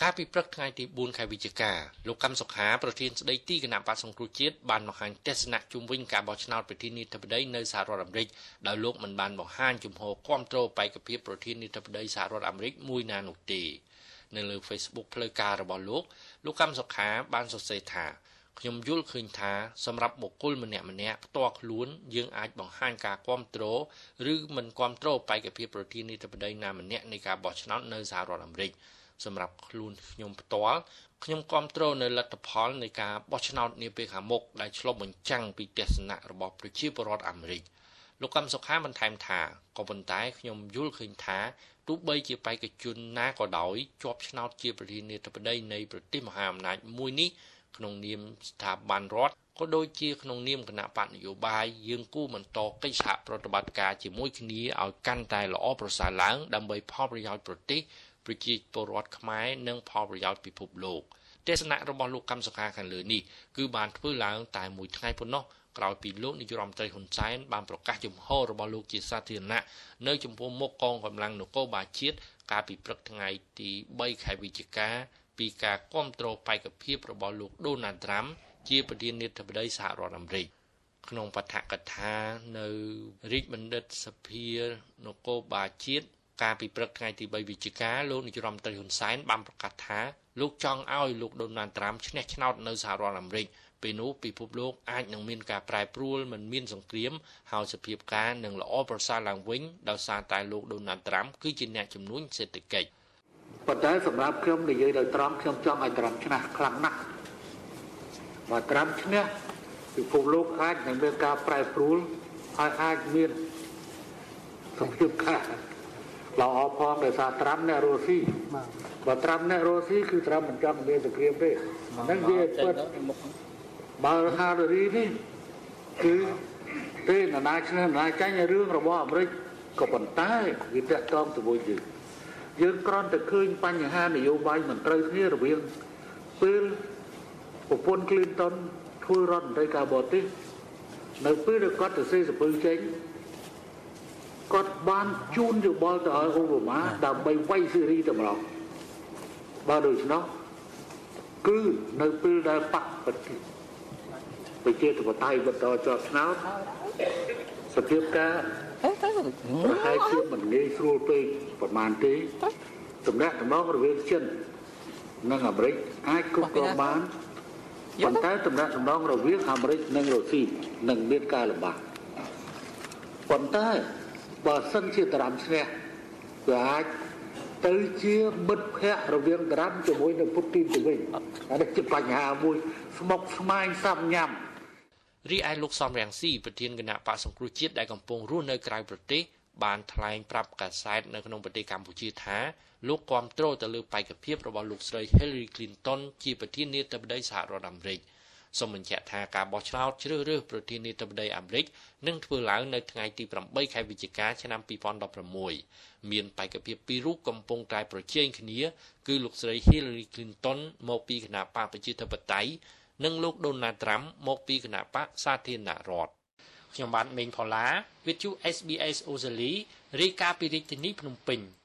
ការពិព្រឹកថ្ងៃទី4ខែវិច្ឆិកាលោកកម្មសុខាប្រធានស្ដីទីគណៈបក្សសង្គ្រោះជាតិបានបង្ហាញទស្សនៈជុំវិញការបោះឆ្នោតប្រធានាធិបតីនៅសហរដ្ឋអាមេរិកដោយលោកមិនបានបង្ហាញជំហរគាំទ្របេក្ខភាពប្រធានាធិបតីសហរដ្ឋអាមេរិកមួយណានោះទេនៅលើ Facebook ផ្លូវការរបស់លោកកម្មសុខាបានសរសេរថាខ្ញុំយល់ឃើញថាសម្រាប់បុគ្គលម្នាក់ៗផ្ទាល់ខ្លួនយើងអាចបង្ហាញការគាំទ្រឬមិនគាំទ្របេក្ខភាពប្រធានាធិបតីណាម្នាក់នៃការបោះឆ្នោតនៅសហរដ្ឋអាមេរិកសម្រាប់ខ្លួនខ្ញុំផ្ទាល់ខ្ញុំគាំទ្រនៅលទ្ធផលនៃការបោះឆ្នោតនាពេលខាងមុខដែលឆ្លុះបញ្ចាំងពីទស្សនៈរបស់ប្រជាពលរដ្ឋអាមេរិកលោកកម្មសុខាបន្ថែមថាក៏ប៉ុន្តែខ្ញុំយល់ឃើញថាទោះបីជាបេក្ខជនណាក៏ដោយជាប់ឆ្នោតជាប្រធានាធិបតីនៃប្រទេសមហាអំណាចមួយនេះក្នុងនាមស្ថាប័នរដ្ឋក៏ដូចជាក្នុងនាមគណៈបកនយោបាយយើងគួរបន្តកិច្ចសហប្រតិបត្តិការជាមួយគ្នាឲ្យកាន់តែល្អប្រសើរឡើងដើម្បីផលប្រយោជន៍ប្រទេសប្រជាពលរដ្ឋខ្មែរនិងផលប្រយោជន៍ពិភពលោកទេសនៈរបស់លោកកម្មសុខាខាងលើនេះគឺបានធ្វើឡើងតែមួយថ្ងៃប៉ុណ្ណោះក្រោយពីលោកនាយរដ្ឋមន្ត្រីហ៊ុនសែនបានប្រកាសជំហររបស់លោកជាសាធារណៈនៅចំពោះមុខកងកម្លាំងនគរបាលជាតិកាលពីព្រឹកថ្ងៃទី3ខែវិច្ឆិកាពីការគាំទ្របេក្ខភាពរបស់លោកដូណាល់ត្រាំជាប្រធានាធិបតីសហរដ្ឋអាមេរិកក្នុងបទកថានៅរាជបណ្ឌិតសភានគរបាលជាតិកាលពីព្រឹកថ្ងៃទី3វិច្ឆិកាលោកនាយរដ្ឋមន្ត្រីហ៊ុនសែនបានប្រកាសថាលោកចង់ឲ្យលោកដូណាល់ត្រាំឈ្នះឆ្នោតនៅសហរដ្ឋអាមេរិកពេលនោះពិភពលោកអាចនឹងមានការប្រែប្រួលមិនមានសង្គ្រាមហើយសភាពការនឹងល្អប្រសើរឡើងវិញដោយសារតែលោកដូណាល់ត្រាំគឺជាអ្នកជំនួញសេដ្ឋកិច្ចប៉ុន្តែសម្រាប់ខ្ញុំនិយាយដោយត្រង់ខ្ញុំចង់ឲ្យត្រាំឈ្នះខ្លាំងណាស់បើត្រាំឈ្នះពិភពលោកអាចនឹងមានការប្រែប្រួលហើយអាចមានសភាពការល្អផងដោយសារត្រាំអ្នករុស្ស៊ីបើត្រាំអ្នករុស្ស៊ីគឺត្រាំមិនចង់មានសង្គ្រាមទេហ្នឹងវាពិតបើហាឡារីនេះគឺទេនរណាឈ្នះនរណាចាញ់រឿងរបស់អាមេរិកក៏ប៉ុន្តែវាតាក់ទងជាមួយយើងគ្រាន់តែឃើញបញ្ហានយោបាយមិនត្រូវគ្នារវាងពេលប្រពន្ធ Clinton ធ្វើរដ្ឋមន្ត្រីការបរទេសនៅពេលដែលគាត់ទៅសេសពើចេញគាត់បានជូនយោបល់ទៅឲ្យអូបាម៉ាដើម្បីវាយស៊េរីតែម្ដងបើដូច្នោះគឺនៅពេលដែលបកប្រជាធិបតេយ្យបន្តជាប់ឆ្នោតសភាពការប្រហែលជាមិនងាយស្រួលពេកប្រហែលទេទំនាក់ទំនងរវាងចិននិងអាមេរិកអាចគ្រប់គ្រងបានប៉ុន្តែទំនាក់ទំនងរវាងអាមេរិកនិងរុស្ស៊ីនឹងមានការលំបាកប៉ុន្តែបើសិនជាត្រាំឈ្នះវាអាចទៅជាមិត្តភ័ក្តិរវាងត្រាំជាមួយនឹងពុទីនទៅវិញអានេះជាបញ្ហាមួយស្មុគស្មាញសាប់ញ៉ាំរីឯលោកសំរងស៊ីប្រធានគណៈបក្សសង្គ្រោះជាតិដែលកំពុងរស់នៅក្រៅប្រទេសបានថ្លែងប្រាប់កាសែតនៅក្នុងប្រទេសកម្ពុជាថាលោកគាំទ្រទៅលើបេក្ខភាពរបស់លោកស្រី Hillary Clinton ជាប្រធានាធិបតីសហរដ្ឋអាមេរិកសូមបញ្ជាក់ថាការបោះឆ្នោតជ្រើសរើសប្រធានាធិបតីអាមេរិកនឹងធ្វើឡើងនៅថ្ងៃទី8ខែវិច្ឆិកាឆ្នាំ2016មានបេក្ខភាពពីររូបកំពុងតែប្រជែងគ្នាគឺលោកស្រី Hillary Clinton មកពីគណៈបកប្រជាធិបតេយ្យនិងលោក Donald Trump មកពីគណៈបកសាធារណរដ្ឋខ្ញុំបាទមេងផល្លាវិទ្យុ SBS អូស្ត្រាលីរាយការណ៍ពីរាជធានីភ្នំពេញ